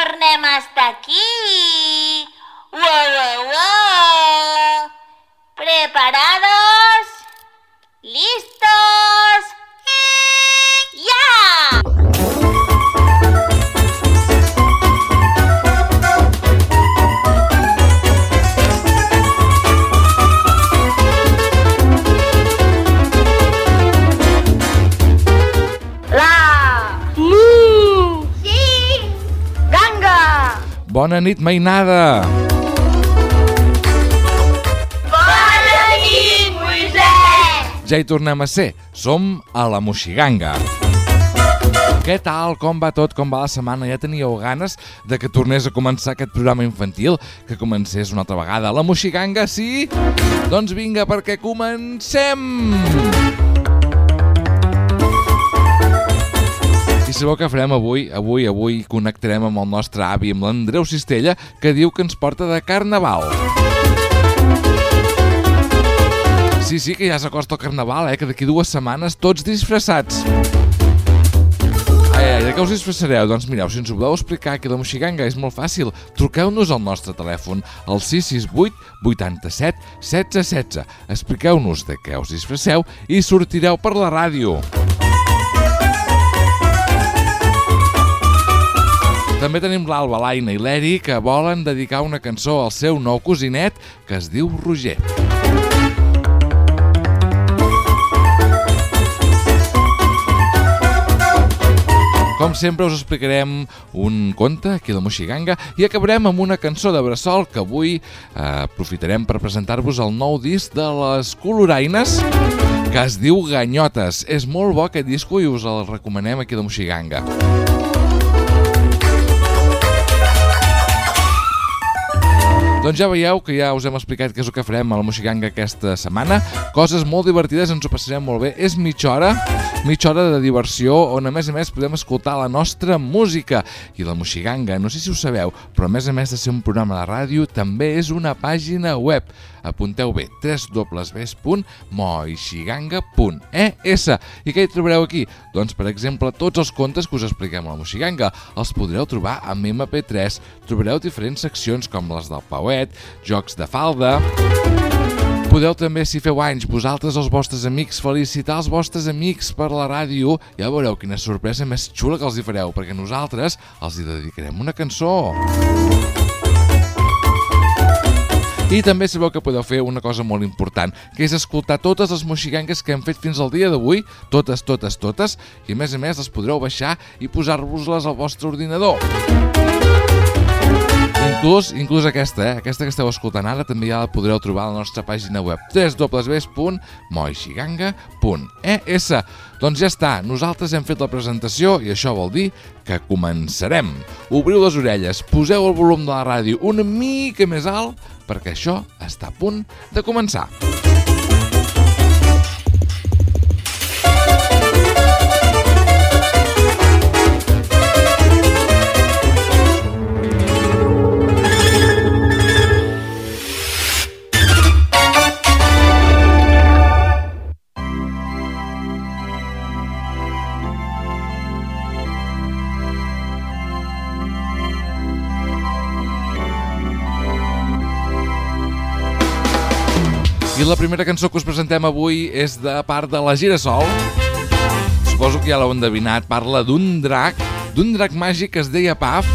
tornem a estar aquí. ¡Wow! ¿Preparados? ¿Listos? ¡Ya! Bona nit, mainada! Bona nit, Moisès! Ja hi tornem a ser. Som a la Moixiganga. Què tal? Com va tot? Com va la setmana? Ja teníeu ganes de que tornés a començar aquest programa infantil? Que comencés una altra vegada a la Moixiganga, sí? Doncs vinga, perquè comencem! I sabeu què farem avui? Avui connectarem amb el nostre avi, amb l'Andreu Cistella, que diu que ens porta de carnaval. Sí, que ja s'acosta el carnaval, que d'aquí 2 setmanes tots disfressats. De què us disfressareu? Doncs mireu, si ens ho voleu explicar aquí a la Moixiganga és molt fàcil. Truqueu-nos al nostre telèfon, al 668 87 16 16. Expliqueu-nos de què us disfresseu i sortireu per la ràdio. També tenim l'Alba, l'Aina i l'Eri, que volen dedicar una cançó al seu nou cosinet que es diu Roger. Com sempre us explicarem un conte aquí a la Moixiganga i acabarem amb una cançó de bressol que avui aprofitarem per presentar-vos el nou disc de les Coloraines que es diu Ganyotes. És molt bo aquest disco i us el recomanem aquí a la Moixiganga. Doncs ja veieu que ja us hem explicat què és el que farem a la Moixiganga aquesta setmana. Coses molt divertides, ens ho passarem molt bé. És mitja hora de diversió on a més podem escoltar la nostra música. I la Moixiganga, no sé si ho sabeu, però a més de ser un programa de ràdio, també és una pàgina web. Apunteu bé, www.moixiganga.es. I què hi trobareu aquí? Doncs, per exemple, tots els contes que us expliquem a la Moixiganga els podreu trobar amb MP3. Trobareu diferents seccions com les del Pauet, jocs de falda. Podeu també, si feu anys, vosaltres els vostres amics, felicitar els vostres amics per la ràdio. Ja veureu quina sorpresa més xula que els hi fareu, perquè nosaltres els hi dedicarem una cançó. I també sabeu que podeu fer una cosa molt important, que és escoltar totes les moixigangues que hem fet fins al dia d'avui, totes, i a més les podreu baixar i posar-vos-les al vostre ordinador. Inclús aquesta que esteu escoltant ara també ja la podreu trobar a la nostra pàgina web www.moixiganga.es. Doncs ja està, nosaltres hem fet la presentació i això vol dir que començarem. Obriu les orelles, poseu el volum de la ràdio una mica més alt perquè això està a punt de començar. I la primera cançó que us presentem avui és de part de la Gira-Sol. Suposo que ja l'heu endevinat, parla d'un drac màgic que es deia Paf,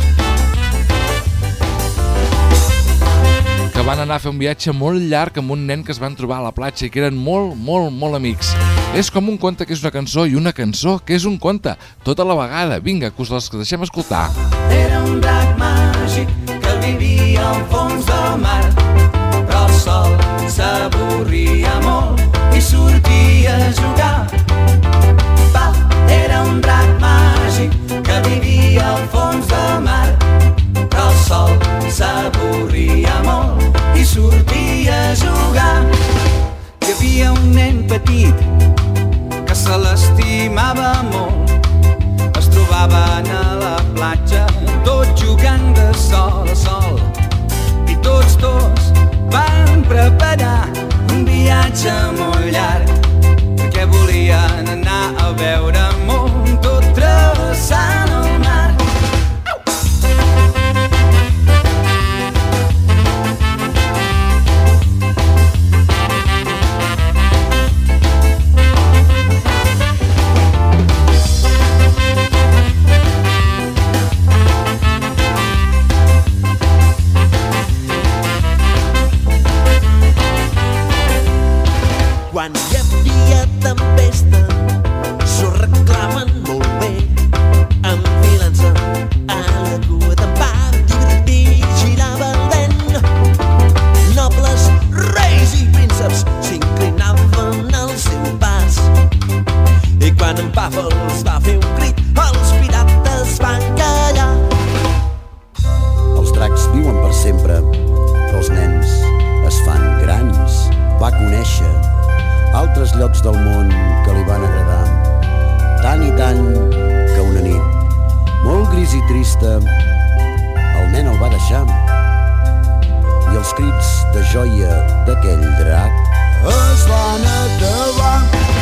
que van anar a fer un viatge molt llarg amb un nen que es van trobar a la platja i que eren molt amics. És com un conte que és una cançó i una cançó que és un conte, tota la vegada. Vinga, que us les deixem escoltar. Era un drac màgic que vivia al fons del mar, però el sol s'avorria molt i sortia a jugar. Paf era un drac màgic que vivia al fons del mar, però el sol s'avorria molt i sortia a jugar. Hi havia un nen petit que se l'estimava molt. Es trobaven a la platja tots jugant de sol a sol i tots dos van preparar un viatge molt llarg perquè volien anar a veure món tot travessant el mar. de el nen el va deixar i els crits de joia d'aquell drac es van acabar.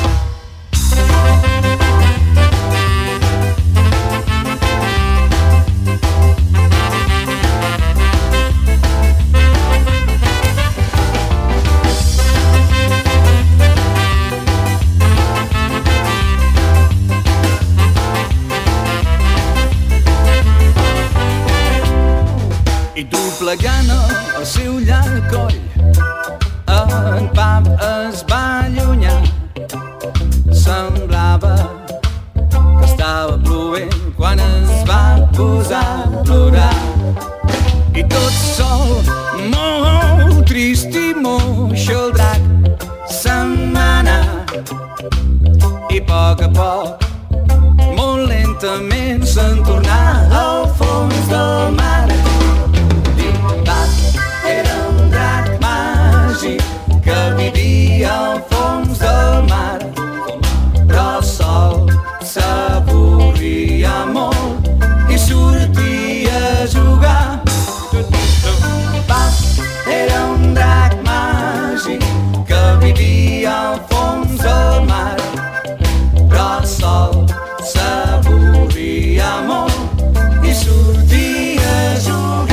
I doblegant el seu llarg coll, en Pap es va allunyar. Semblava que estava plovent quan es va posar a plorar. I tot sol, molt trist i moix, el drac se'n va anar. I a poc, molt lentament se'n tornà al fons del mar. Era un drac màgic que vivia al fons del mar, però el sol s'avorria molt i sortia a jugar. Era un drac màgic que vivia al fons del mar, però el sol s'avorria molt i sortia a jugar.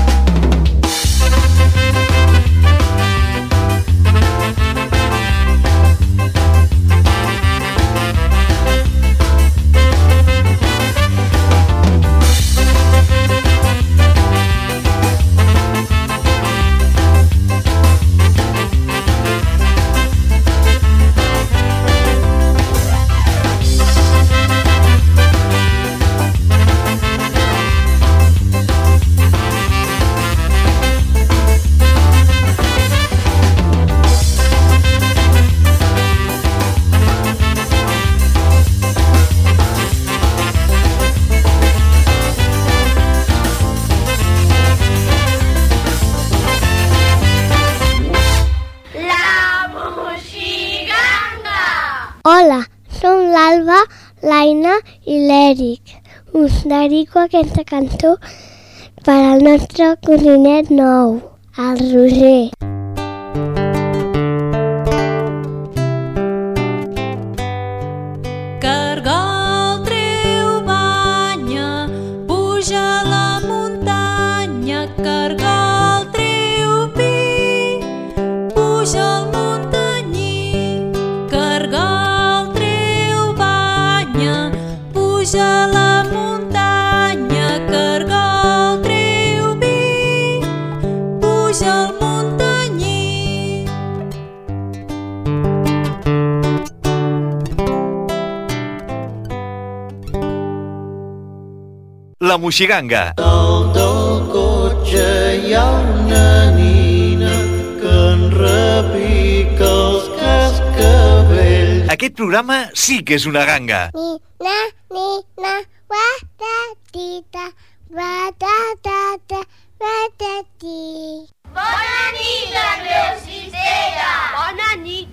Hola, som l'Alba, l'Aina i l'Eric. Us dedico aquesta cançó per al nostre cosinet nou, el Roger. Cargol treu banya, puja a la muntanya. Cargol treu vi, puja al muntanyí. Cargol treu banya, puja a la muntanya. Cargol treu vi, puja al muntanyí. La Moixiganga. Dalt del cotxe hi ha una nina que en repica els cascavells. Aquest programa sí que és una ganga. Nina, guatatita, guatatata, guatati. Bona nit, Andreu Cistella! Bona nit!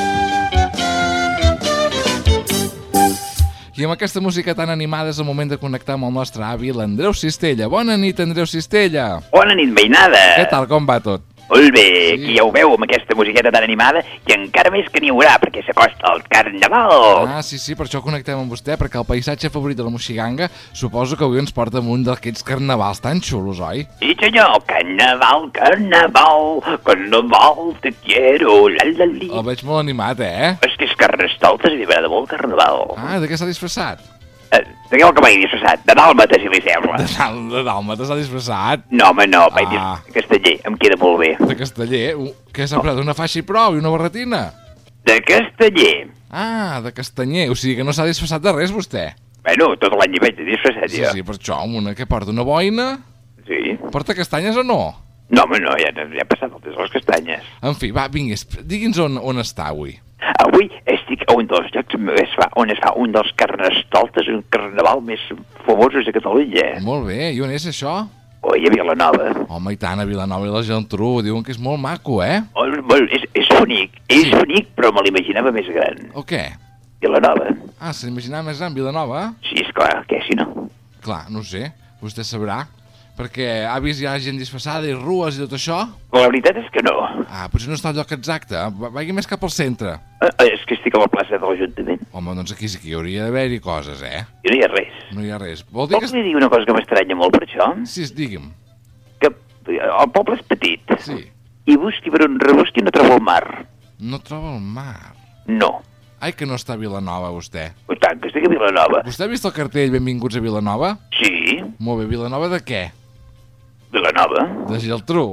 I amb aquesta música tan animada és el moment de connectar amb el nostre avi, l'Andreu Cistella. Bona nit, Andreu Cistella. Bona nit, veïnada. Què tal, com va tot? Molt bé, aquí ja ho veu amb aquesta musiqueta tan animada i encara més que n'hi haurà perquè s'acosta el Carnaval. Ah, sí, per això connectem amb vostè, perquè el paisatge favorit de la Moixiganga suposo que avui ens porta amunt d'aquests carnavals tan xulos, oi? Sí, senyor, Carnaval, Carnaval, Carnaval, te quiero, la-la-li. El veig molt animat, eh? És que és Carnestoltes i li agrada molt Carnaval. Ah, de què s'ha disfressat? De què vol que m'hagi disfressat? De dàlmata, si li sembla. De dàlmata s'ha disfressat? No, home, no, vaig dir casteller, em queda molt bé. De casteller? Què s'ha pres? Una faixa i prou i una barretina? De casteller. Ah, de castanyer, o sigui que no s'ha disfressat de res, vostè. Bueno, tot l'any hi vaig de disfressat, jo. Sí, per això, amb una que porta una boina... Sí. Porta castanyes o no? No, home, no, ja ha passat el temps de les castanyes. En fi, va, vingues, digui'ns on està avui. Avui estic a un dels llocs on es fa un dels carnestoltes, un carnaval més famosos de Catalunya. Molt bé, i on és això? Oi, a Vilanova. Home, i tant, a Vilanova i la Geltrú, diuen que és molt maco, eh? És bonic, bonic, però me l'imaginava més gran. O què? Vilanova. Ah, se l'imaginava més gran, Vilanova? Sí, esclar, què, si no? Clar, no sé. Vostè sabrà? Perquè ha vist ja gent disfressada i rues i tot això? La veritat és que no. Potser no està al lloc exacte. Vagi més cap al centre. És que estic a la plaça de l'Ajuntament. Home, doncs aquí sí que hi hauria d'haver-hi coses, I no hi ha res. No hi ha res. Vol dir Vols que li digui una cosa que m'estranya molt per això? Sí, digui'm. Que el poble és petit. Sí. I busqui per on rebusqui no trobo el mar. No troba el mar? No. Ai, que no està a Vilanova, vostè. I tant, que estic a Vilanova. Vostè ha vist el cartell Benvinguts a Vilanova? Sí. Molt bé, Vilanova de què? Vilanova? De Geltrú.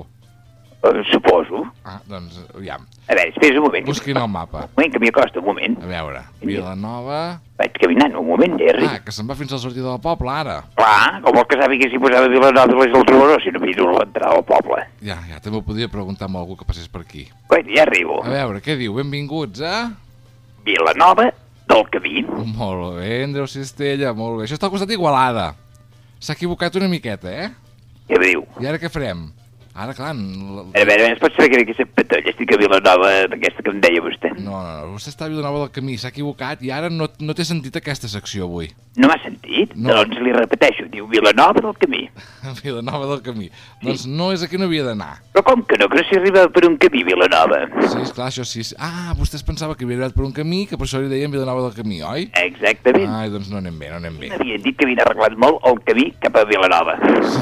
Suposo. Doncs, aviam. A veure, espera un moment. Busquin el mapa. Un moment, que m'hi acosta, un moment. A veure, Vilanova... Vaig caminant, un moment, ja arribo. Que se'n va fins al sortir del poble, ara. Clar, com vol que sàpiga si posava Vilanova de la Geltrú o no, si no miro l'entrada al poble. Ja, també ho podria preguntar amb algú que passés per aquí. Bueno, ja arribo. A veure, què diu? Benvinguts a... Vilanova del Camí. Molt bé, Andreu Cistella, molt bé. Això està al costat d'Igualada. S'ha equivocat una miqueta, Ja ho diu. I ara què farem? Ara, clar... A veure, es pot saber que aquesta patolla estic a Vilanova d'aquesta que em deia vostè. No, vostè està a Vilanova del Camí, s'ha equivocat i ara no té sentit aquesta secció avui. No m'ha sentit? No. Doncs li repeteixo, diu Vilanova del Camí. Vilanova del Camí. Doncs no és aquí on havia d'anar. Però com que no? Que no s'hi arriba per un camí, Vilanova. Sí, esclar, això sí. Vostè es pensava que havia arribat per un camí, que per això li deien Vilanova del Camí, oi? Exactament. Ai, doncs no anem bé. M'havien dit que havien arreglat molt el camí cap a Vilanova.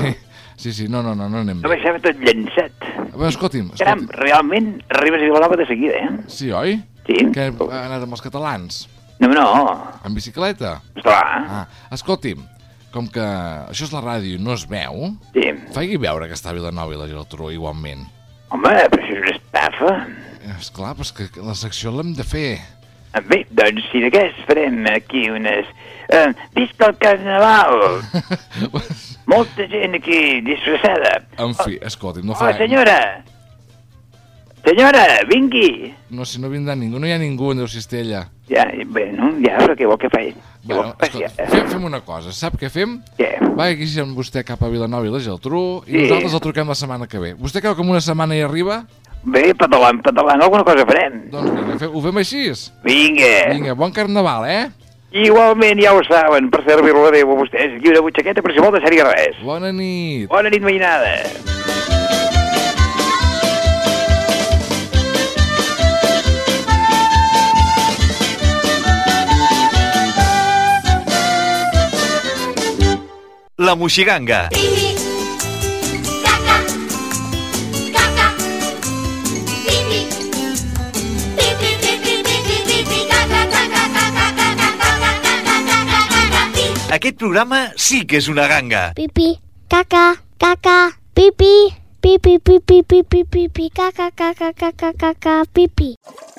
Sí, no anem bé. No baixava tot llençat. Bé, escolti'm. Caram, realment arribes a Vilanova de seguida, Sí, oi? Sí. Que ha anat amb els catalans? No. En bicicleta? Esclar. Escolti'm, com que això és la ràdio i no es veu, faci veure que està a Vilanova i la Geltrú igualment. Home, però això és una estafa. Esclar, però és que la secció l'hem de fer. Bé, doncs si de què farem aquí unes... Visca el Carnaval! Molta gent aquí disfressada. En fi, escolti'm, no farem... Senyora! Senyora, vingui! No, si no vindrà ningú, no hi ha ningú, Andreu Cistella. Però què vol que faci? Bueno, fem una cosa, sap què fem? Què? Va aquí amb vostè cap a Vilanova i la Geltrú i nosaltres el truquem la setmana que ve. Vostè creu que en una setmana hi arriba? Bé, patalant, alguna cosa farem. Doncs vinga, ho fem així? Vinga, bon carnaval, Igualment, ja ho saben, per servir-lo adéu a vostès. Aquí una butxaqueta, però si vol deixar-hi res. Bona nit. Bona nit, mainada. La Moixiganga. Pipi, caca, caca, pipi, pipi, pipi, pipi, pipi, caca, caca, caca, caca, caca, caca, caca, pipi. Aquest programa sí que és una ganga. Pipi, caca, caca, pipi, pipi, pipi, pipi, pipi, caca, caca, caca, caca, pipi.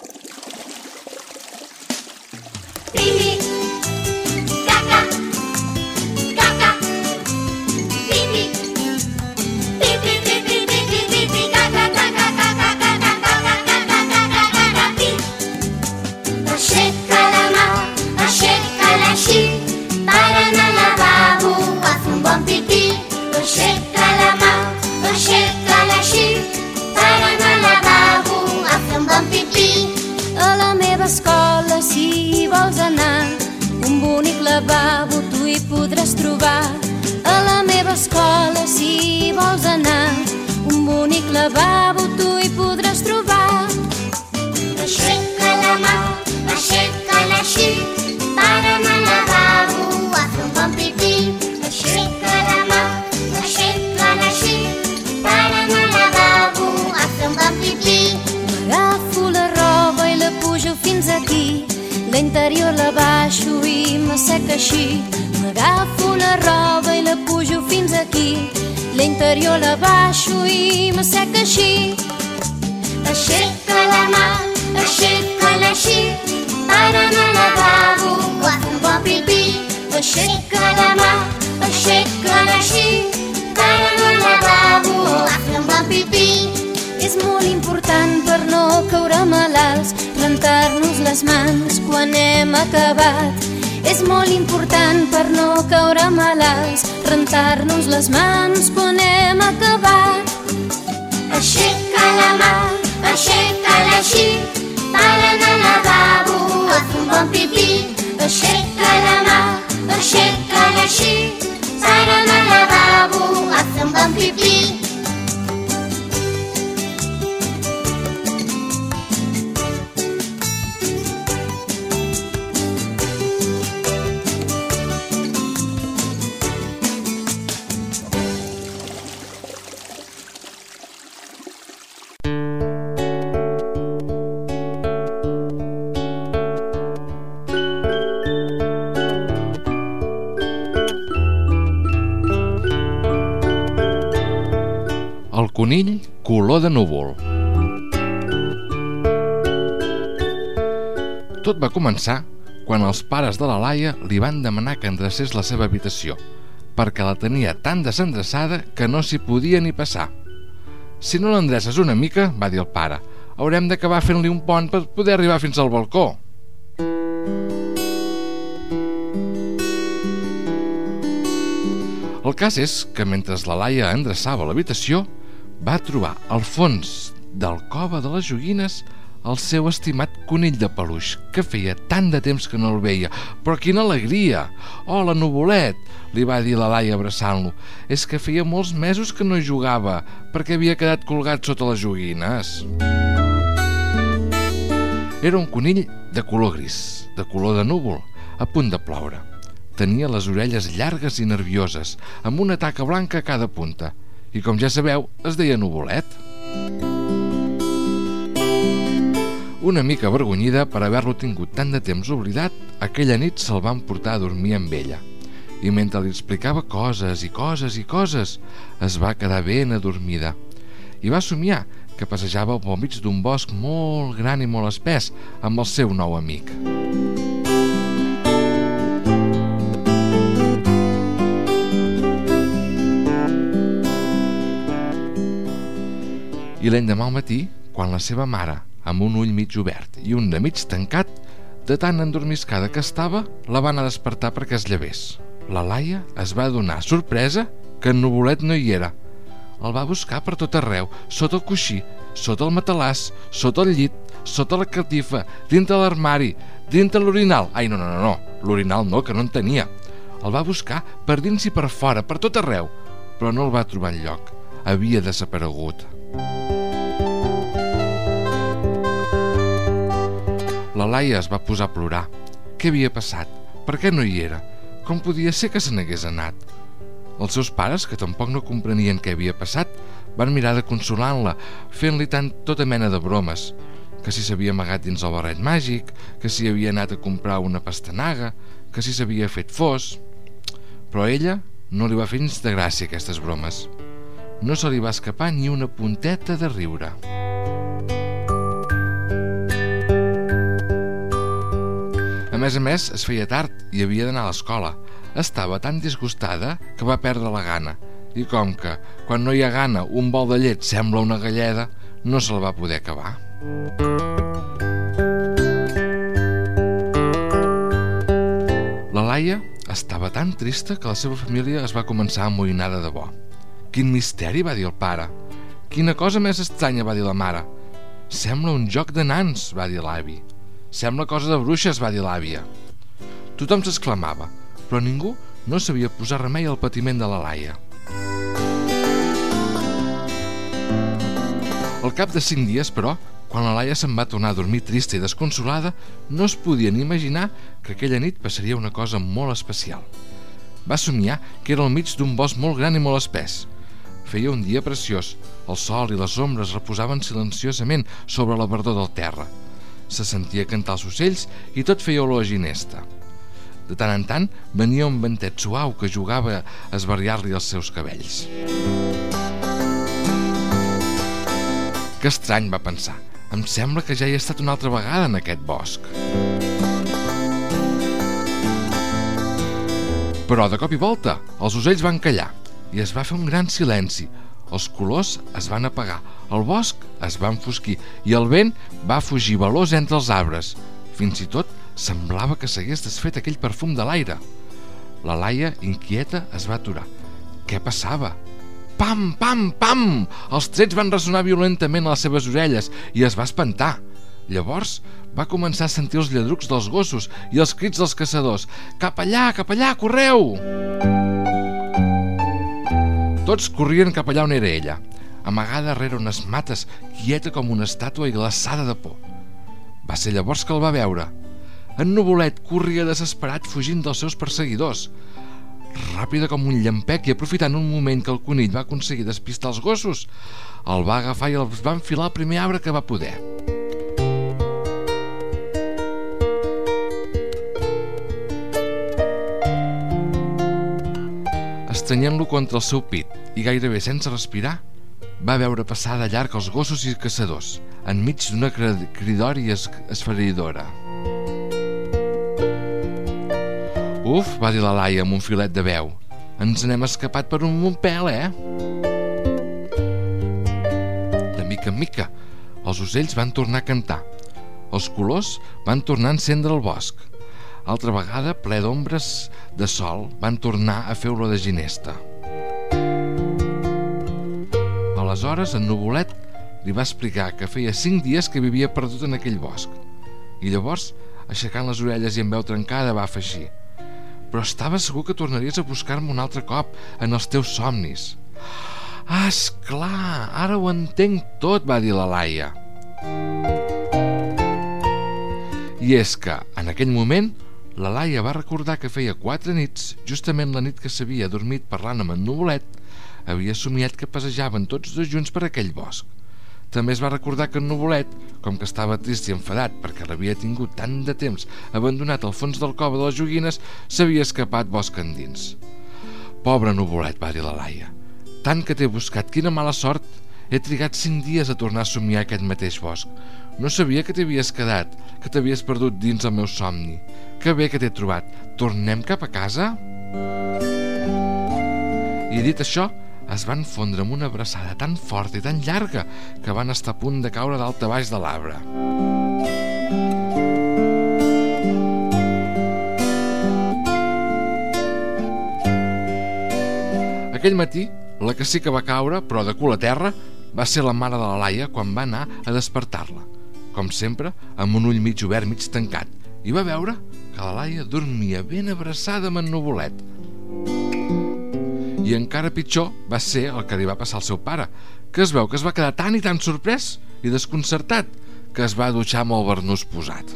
Pipi, caca, caca, pipi, pipi, pipi, pipi, pipi, caca, caca, caca, caca, caca, caca, caca, pipi. Aixeca la mà, aixeca-la així, per anar al lavabo a fer un bon pipí. Aixeca la mà, aixeca-la així, per anar al lavabo a fer un bon pipí. A la meva escola, si vols anar, un bonic lavabo tu hi podràs trobar. A la meva escola, si vols anar, un bonic lavabo tu hi podràs trobar. Aixeca la mà, aixeca-la així, per anar al lavabo a fer un bon pipí. Aixeca la mà, aixeca-la així, per anar al lavabo a fer un bon pipí. M'agafo la roba i la pujo fins aquí, l'interior la baixo i m'asseca així. M'agafo la roba i la pujo fins aquí, l'interior la baixo i m'asseca així. Aixeca la mà, aixeca-la així, per anar al lavabo a fer un bon pipí. Aixeca la mà, aixeca-la així, per anar al lavabo a fer un bon pipí. És molt important per no caure malalts, rentar-nos les mans quan hem acabat. És molt important per no caure malalts, rentar-nos les mans quan hem acabat. Aixeca la mà, aixeca-la així, per anar al lavabo a fer un bon pipí. Aixeca la mà, aixeca-la així, Para'm al lavabo a fer un bon pipí. El conill color de núvol. Tot va començar quan els pares de la Laia li van demanar que endrecés la seva habitació, perquè la tenia tan desendreçada que no s'hi podia ni passar. Si no l'endreces una mica, va dir el pare, haurem d'acabar fent-li un pont per poder arribar fins al balcó. El cas és que mentre la Laia endreçava l'habitació, va trobar al fons del cova de les joguines el seu estimat conill de peluix, que feia tant de temps que no el veia. Però quina alegria! Hola, nuvolet! Li va dir la Laia abraçant-lo. És que feia molts mesos que no hi jugava, perquè havia quedat colgat sota les joguines. Era un conill de color gris, de color de núvol, a punt de ploure. Tenia les orelles llargues i nervioses, amb una taca blanca a cada punta. I com ja sabeu, es deia Nuvolet. Una mica avergonyida per haver-lo tingut tant de temps oblidat, aquella nit se'l van portar a dormir amb ella. I mentre li explicava coses i coses i coses, es va quedar ben adormida. I va somiar que passejava pel mig d'un bosc molt gran i molt espès amb el seu nou amic. I l'endemà al matí, quan la seva mare, amb un ull mig obert i un de mig tancat, de tan endormiscada que estava, la van a despertar perquè es llevés. La Laia es va adonar, sorpresa, que en Nuvolet no hi era. El va buscar per tot arreu, sota el coixí, sota el matalàs, sota el llit, sota la catifa, dintre l'armari, dintre l'orinal. Ai, no, l'orinal no, que no en tenia. El va buscar per dins i per fora, per tot arreu, però no el va trobar enlloc. Havia desaparegut. La Laia es va posar a plorar. Què havia passat? Per què no hi era? Com podia ser que se n'hagués anat? Els seus pares, que tampoc no comprenien què havia passat, van mirar de consolar-la, fent-li tota mena de bromes. Que si s'havia amagat dins el barret màgic, que si havia anat a comprar una pastanaga, que si s'havia fet fos... Però a ella no li va fer gens de gràcia aquestes bromes. No se li va escapar ni una punteta de riure. A més, es feia tard i havia d'anar a l'escola. Estava tan disgustada que va perdre la gana. I com que, quan no hi ha gana, un bol de llet sembla una galleda, no se la va poder acabar. La Laia estava tan trista que la seva família es va començar a amoïnar de debò. Quin misteri, va dir el pare. Quina cosa més estranya, va dir la mare. Sembla un joc de nans, va dir l'avi. Sembla cosa de bruixes, va dir l'àvia. Tothom s'exclamava, però ningú no sabia posar remei al patiment de la Laia. Al cap de 5 dies, però, quan la Laia se'n va tornar a dormir trista i desconsolada, no es podia ni imaginar que aquella nit passaria una cosa molt especial. Va somiar que era al mig d'un bosc molt gran i molt espès. Feia un dia preciós, el sol i les ombres reposaven silenciosament sobre la verdor del terra. Se sentia cantar els ocells i tot feia olor a ginesta. De tant en tant venia un ventet suau que jugava a esbarriar-li els seus cabells. Que estrany, va pensar. Em sembla que ja hi he estat una altra vegada en aquest bosc. Però de cop i volta els ocells van callar i es va fer un gran silenci. Els colors es van apagar, el bosc es va enfosquir i el vent va fugir veloç entre els arbres. Fins i tot semblava que s'hagués desfet aquell perfum de l'aire. La Laia, inquieta, es va aturar. Què passava? Pam, pam, pam! Els trets van ressonar violentament a les seves orelles i es va espantar. Llavors va començar a sentir els lladrucs dels gossos i els crits dels caçadors. Cap allà, correu! Tots corrien cap allà on era ella, amagada rere unes mates, quieta com una estàtua i glaçada de por. Va ser llavors que el va veure. En Nuvolet corria desesperat fugint dels seus perseguidors. Ràpida com un llampec i aprofitant un moment que el conill va aconseguir despistar els gossos, el va agafar i els va enfilar al primer arbre que va poder. Estrenyent-lo contra el seu pit i gairebé sense respirar, va veure passar de llarg els gossos i caçadors, enmig d'una cridòria esfereïdora. Uf, va dir la Laia amb un filet de veu. Ens n'hem escapat per un bon pèl, De mica en mica, els ocells van tornar a cantar. Els colors van tornar a encendre el bosc. Altra vegada, ple d'ombres de sol, van tornar a fer olor de ginesta. Aleshores, en Nuvolet li va explicar que feia 5 dies que vivia perdut en aquell bosc. I llavors, aixecant les orelles i amb veu trencada, va afegir: però estava segur que tornaries a buscar-me un altre cop en els teus somnis. Ah, esclar, ara ho entenc tot, va dir la Laia. I és que, en aquell moment, la Laia va recordar que feia 4 nits, justament la nit que s'havia dormit parlant amb en Nuvolet, havia somiat que passejaven tots dos junts per aquell bosc. També es va recordar que en Nuvolet, com que estava trist i enfadat perquè l'havia tingut tant de temps abandonat al fons del cova de les joguines, s'havia escapat bosc endins. Pobre Nuvolet, va dir la Laia, tant que t'he buscat, quina mala sort. He trigat 5 dies a tornar a somiar aquest mateix bosc. No sabia que t'havies quedat, que t'havies perdut dins el meu somni. Que bé que t'he trobat. Tornem cap a casa? I dit això, es van fondre amb una abraçada tan forta i tan llarga que van estar a punt de caure dalt a baix de l'arbre. Aquell matí, la que sí que va caure, però de cul a terra, va ser la mare de la Laia quan va anar a despertar-la. Com sempre, amb un ull mig obert, mig tancat, i va veure que la Laia dormia ben abraçada amb en Nuvolet. I encara pitjor va ser el que li va passar al seu pare, que es veu que es va quedar tan i tan sorprès i desconcertat que es va dutxar amb el barnús posat.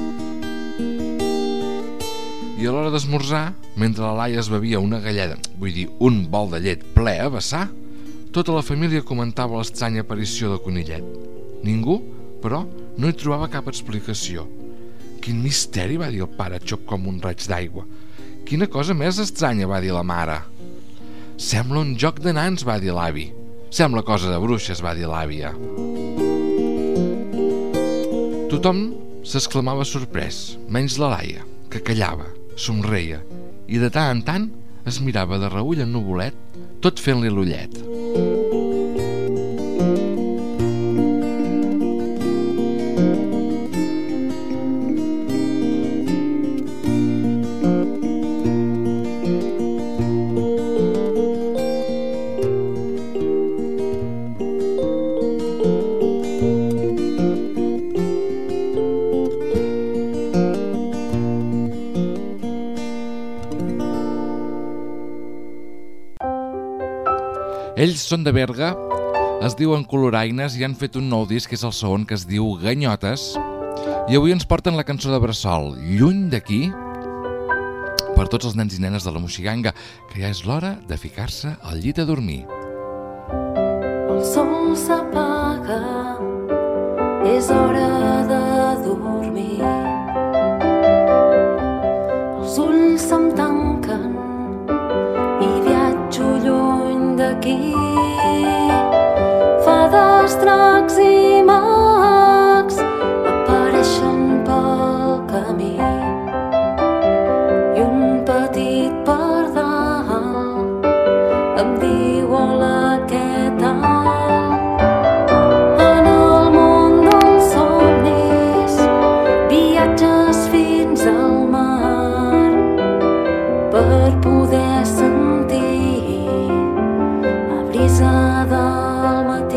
I a l'hora d'esmorzar, mentre la Laia es bevia una galleda, vull dir, un bol de llet ple a vessar, tota la família comentava l'estranya aparició del conillet. Ningú, però, no hi trobava cap explicació. Quin misteri, va dir el pare, xop com un raig d'aigua. Quina cosa més estranya, va dir la mare. Sembla un joc de nans, va dir l'avi. Sembla cosa de bruixes, va dir l'àvia. Tothom s'exclamava sorprès, menys la Laia, que callava, somreia, i de tant en tant es mirava de reüll en Nuvolet, tot fent-li l'ullet. Ells són de Berga, es diuen Coloraines i han fet un nou disc que és el segon, que es diu Ganyotes, i avui ens porten la cançó de Bressol, Lluny d'aquí, per tots els nens i nenes de la Moixiganga, que ja és l'hora de ficar-se al llit a dormir. El sol s'apaga, és hora de dormir. Els ulls se'm tanquen i viatjo lluny d'aquí. Fades, dracs i mags apareixen pel camí i un petit pardal em diu hola, què tal? En el món dels somnis viatges fins al mar per poder sentir la brisa del matí.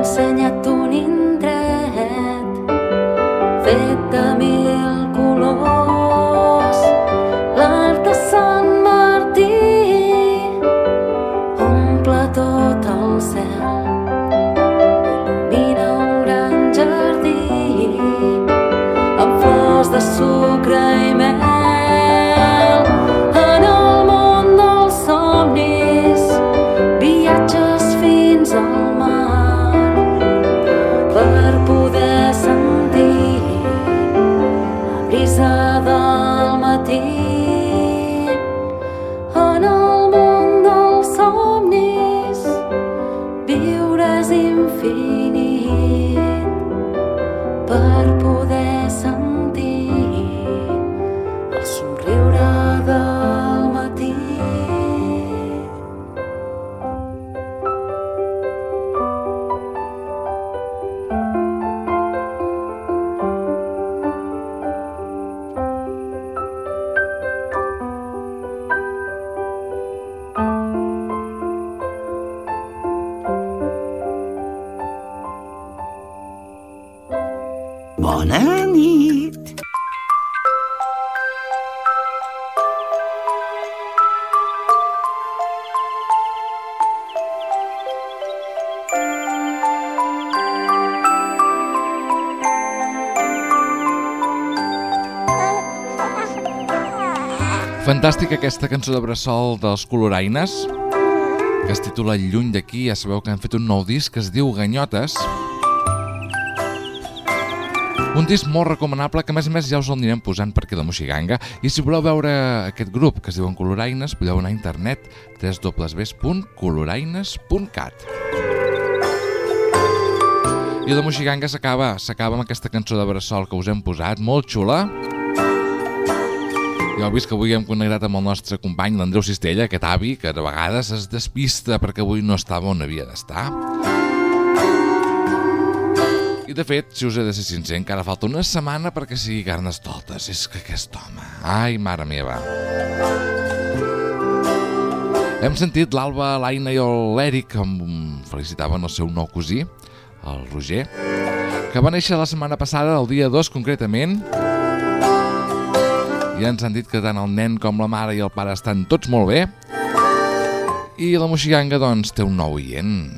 ensenyat un indret fet de 1000 colors. L'art de Sant Martí omple tot el cel, il·lumina un gran jardí amb flors de sucre i mel. En el món dels somnis, viatges fins al mar per poder sentir la brisa del matí. En el món dels somnis, viure és infinit per poder sentir el somriure del matí. Bona nit. Fantàstica aquesta cançó de bressol dels Coloraines, que es titula Lluny d'aquí. Ja sabeu que han fet un nou disc que es diu Ganyotes. Un disc molt recomanable que a més ja us el anirem posant per aquí a la Moixiganga. I si voleu veure aquest grup que es diuen Coloraines, podeu anar a internet www.coloraines.cat. I la Moixiganga s'acaba amb aquesta cançó de bressol que us hem posat, molt xula. Ja heu vist que avui hem connectat amb el nostre company, l'Andreu Cistella, aquest avi que de vegades es despista perquè avui no estava on havia d'estar. I de fet, si us he de ser sincer, encara falta una setmana perquè sigui Carnestoltes. És que aquest home... Ai, mare meva. Hem sentit l'Alba, l'Aina i l'Eric que felicitaven el seu nou cosí, el Roger, que va néixer la setmana passada, el dia 2 concretament. I ens han dit que tant el nen com la mare i el pare estan tots molt bé. I la Moixiganga, doncs, té un nou oient.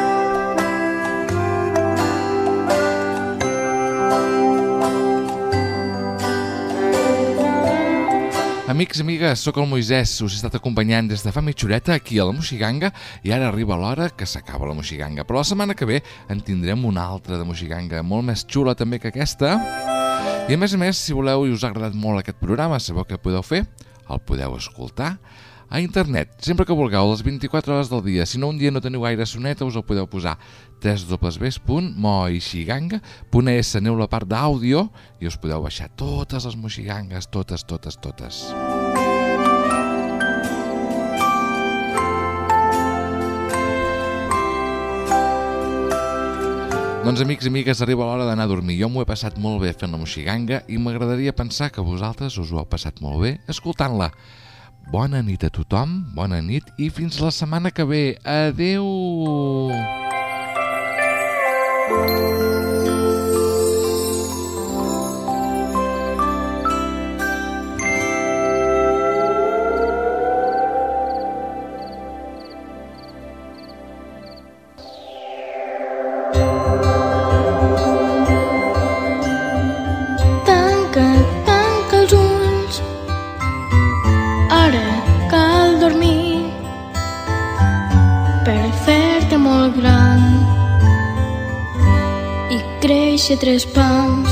Amics i amigues, sóc el Moisès, us he estat acompanyant des de fa mitja horeta aquí a la Moixiganga i ara arriba l'hora que s'acaba la Moixiganga. Però la setmana que ve en tindrem una altra de Moixiganga, molt més xula també que aquesta. I a més, si voleu i us ha agradat molt aquest programa, sabeu què podeu fer? El podeu escoltar a internet, sempre que vulgueu, les 24 hores del dia. Si no, un dia no teniu gaire soneta, us el podeu posar www.moixiganga.es, aneu la part d'àudio i us podeu baixar totes les Moixigangues, totes. Doncs amics i amigues, arriba l'hora d'anar a dormir. Jo m'ho he passat molt bé fent la Moixiganga i m'agradaria pensar que vosaltres us ho heu passat molt bé escoltant-la. Bona nit a tothom, bona nit i fins la setmana que ve. Adeu! Tanca els ulls, ara cal dormir per fer-te molt gran i créixer 3 pams